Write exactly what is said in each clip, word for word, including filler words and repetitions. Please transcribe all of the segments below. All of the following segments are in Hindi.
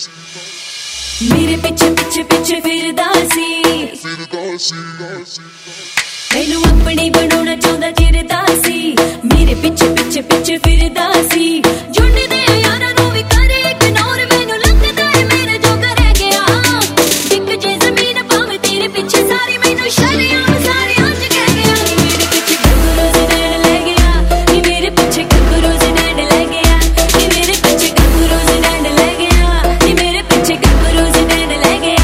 मेरे पिछे पिछे पिछे फिरदा सी, मैनू अपनी बनाना चाहता चिरदा सी। मेरे पिछे पिछे पिछे फिरदा सी, जुंड दे यारां नू भी करे इग्नोर, मैनू लगदा है मेरे जो करे गया। बिक जे जमीन पावे तेरे पिछे सारी, मैनू शर्म सारी आज कह गया। नी मेरे पिछे गबरू ज़नैन ले गया, नी मेरे पिछे गबरू ज़नैन ले गया, नी मेरे पिछे गबरू ज़नैन ले गया, नी मेरे पिछे गबरू ज़नैन ले गया।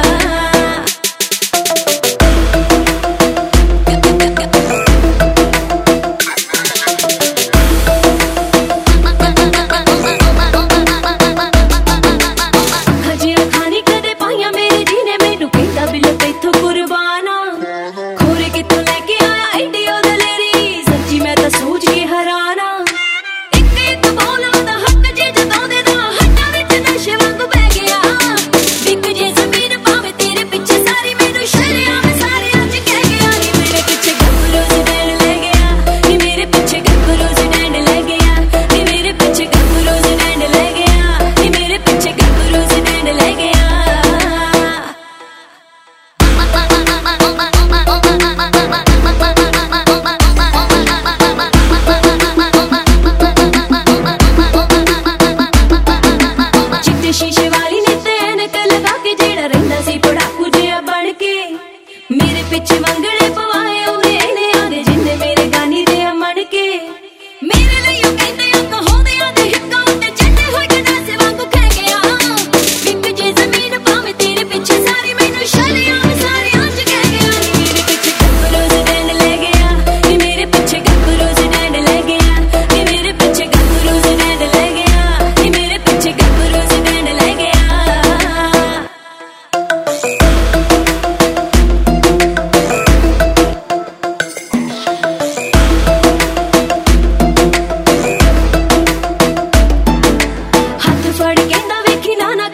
मेरे पिछे मंगले पवाए उन्हें ने आदे जिन्ने मेरे गानी दे अमन के। मेरे लिए कहते अक होंदे आदे हिक्का उते चढ़े होए गंडासे वांगू कह गया। बिक जे जमीन पावे तेरे पिछे सारी, मैनू शर्म सारी आज कह गया। नी मेरे पिछे गबरू ज़नैन ले गया, नी मेरे पिछे गबरू ज़नैन ले गया, नी मेरे पिछे गबरू ज़नैन ले गया, नी मेरे पिछे गबरू ज़नैन ले गया। फड़ कहंदा वेखी ना ना